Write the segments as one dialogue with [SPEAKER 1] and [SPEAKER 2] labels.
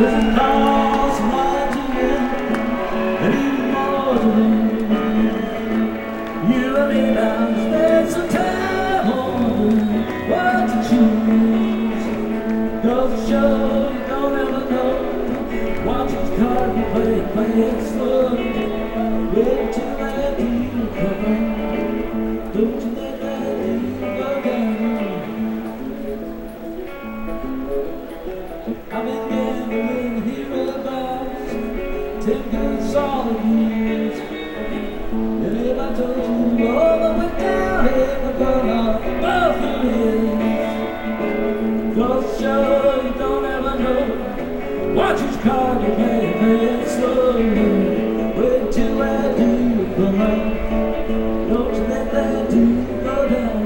[SPEAKER 1] it costs a lot to win, and even more to lose. You and me now spend some time wondering what to choose. Goes to show you don't ever know. Watch each card you play it slow. Wait till that deal comes. Don't you let that deal go down. I've been gambling here about 10 good solid years. And if I told you all the way down in the corner above the hills, goes to show you don't ever know. Watch each card you play it slowly. Wait till that deal come out. Don't you let that deal go down.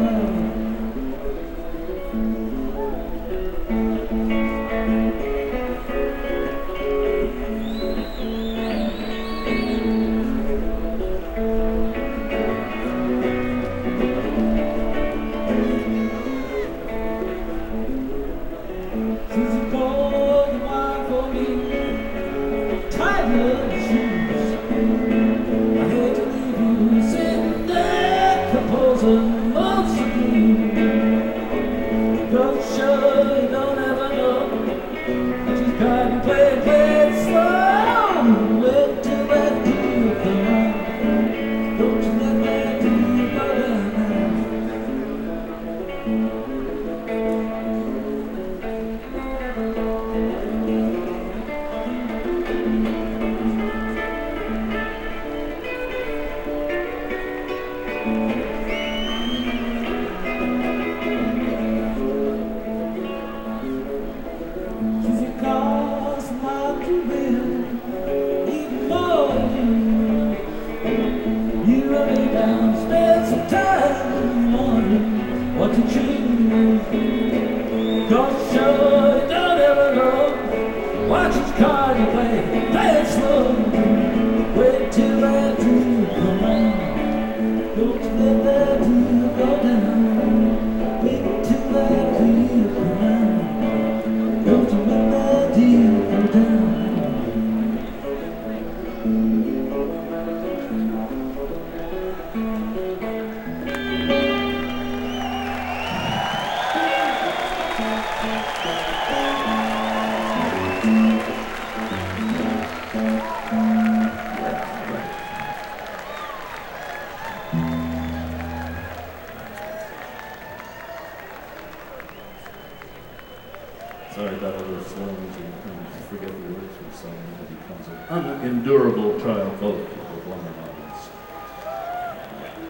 [SPEAKER 1] Since you called the wine for me, tight little shoes, I hate to leave you sitting there composing lots of blues. Don't show you don't ever know. Just got you play it slow. Wait till that deal come out. Don't you let that deal go down. Since it costs a lot to win, even more than you and me down, spend some time wondering what to choose. Cause sure you don't ever know. Watch each card you play it slow. Wait till that deal come round. Don't you let that deal go down. Wait till that deal come round. Don't you let that deal go down.
[SPEAKER 2] Sorry about all those songs and forget the words of the song. It becomes an unendurable trial.